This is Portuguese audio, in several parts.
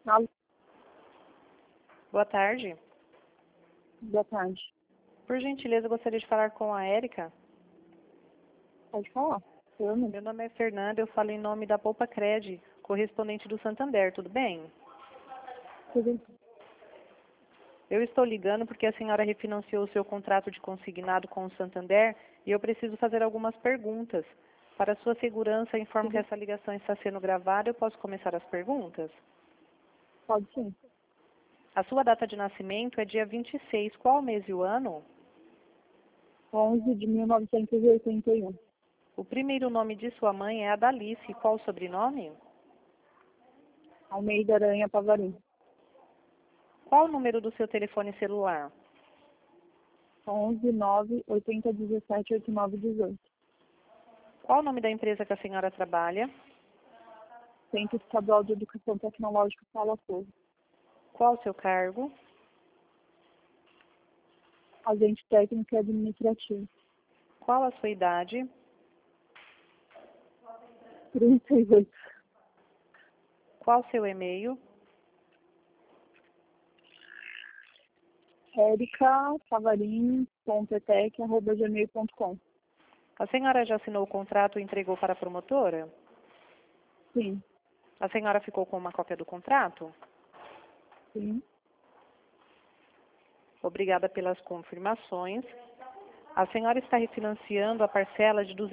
Alô, Boa tarde. boa tarde. Por gentileza, eu gostaria de falar com a Érica. Pode falar. Eu mesmo. Meu nome é Fernanda, eu falo em nome da Poupa Cred, correspondente do Santander, tudo bem? Tudo bem? Eu estou ligando porque a senhora refinanciou o seu contrato de consignado com o Santander e eu preciso fazer algumas perguntas. Para sua segurança, informo que essa ligação está sendo gravada. Eu posso começar as perguntas? Pode sim. A sua data de nascimento é dia 26. Qual o mês e o ano? 11 de 1981. O primeiro nome de sua mãe é Adalice. Qual o sobrenome? Almeida Aranha Pavarim. Qual o número do seu telefone celular? 11 9 80 17 89 18. Qual o nome da empresa que a senhora trabalha? Centro Estadual de Educação Tecnológica Paula Souza. Qual o seu cargo? Agente técnico e administrativo. Qual a sua idade? 38. Qual o seu e-mail? ericapavarim.etec@gmail.com. A senhora já assinou o contrato e entregou para a promotora? Sim, A senhora ficou com uma cópia do contrato? sim. Obrigada pelas confirmações. A senhora está refinanciando a parcela de R$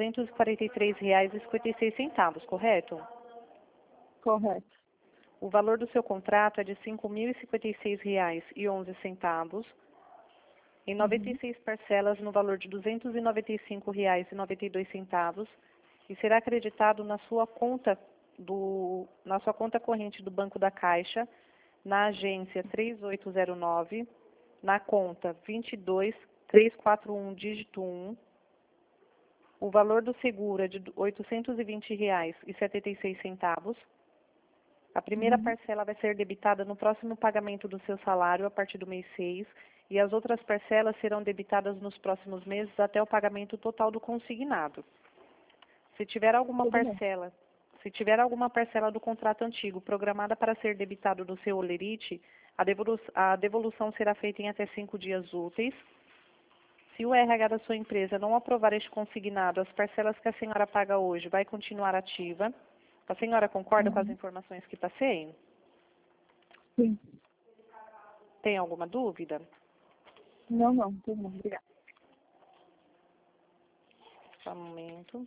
243,56, correto? Correto. O valor do seu contrato é de R$ 5.056,11, em 96 parcelas no valor de R$ 295,92, e será acreditado na sua conta corrente do Banco da Caixa, na agência 3809, na conta 22341, dígito 1. O valor do seguro é de R$ 820,76. A primeira parcela vai ser debitada no próximo pagamento do seu salário a partir do mês 6, e as outras parcelas serão debitadas nos próximos meses até o pagamento total do consignado. Se tiver alguma Tudo bem. parcela do contrato antigo programada para ser debitado do seu holerite, a devolução será feita em até 5 dias úteis. Se o RH da sua empresa não aprovar este consignado, as parcelas que a senhora paga hoje vai continuar ativa. A senhora concorda com as informações que passei? Sim. Tem alguma dúvida? Não. Tudo bem. Obrigada. Só um momento.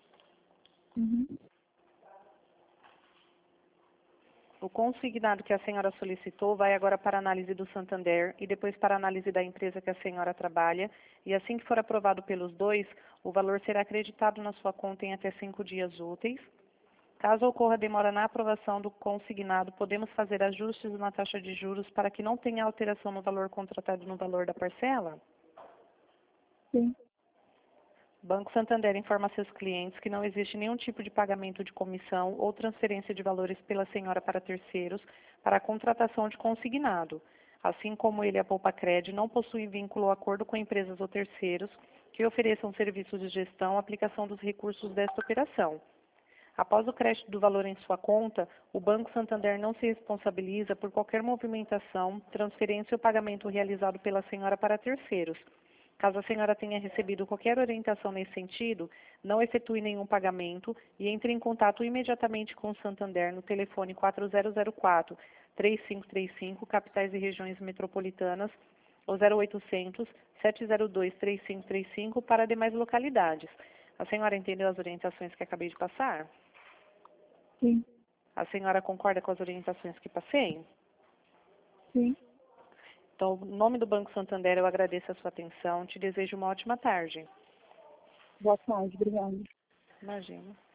O consignado que a senhora solicitou vai agora para a análise do Santander e depois para a análise da empresa que a senhora trabalha. E assim que for aprovado pelos dois, o valor será acreditado na sua conta em até 5 dias úteis. Caso ocorra demora na aprovação do consignado, podemos fazer ajustes na taxa de juros para que não tenha alteração no valor contratado no valor da parcela? Sim. O Banco Santander informa a seus clientes que não existe nenhum tipo de pagamento de comissão ou transferência de valores pela senhora para terceiros para a contratação de consignado. Assim como ele, a Poupa Cred, não possui vínculo ou acordo com empresas ou terceiros que ofereçam serviços de gestão ou aplicação dos recursos desta operação. Após o crédito do valor em sua conta, o Banco Santander não se responsabiliza por qualquer movimentação, transferência ou pagamento realizado pela senhora para terceiros. Caso a senhora tenha recebido qualquer orientação nesse sentido, não efetue nenhum pagamento e entre em contato imediatamente com o Santander no telefone 4004-3535, capitais e regiões metropolitanas, ou 0800-702-3535 para demais localidades. A senhora entendeu as orientações que acabei de passar? Sim. A senhora concorda com as orientações que passei? Sim. Então, em nome do Banco Santander, eu agradeço a sua atenção. Te desejo uma ótima tarde. Boa tarde. Obrigada. Imagina.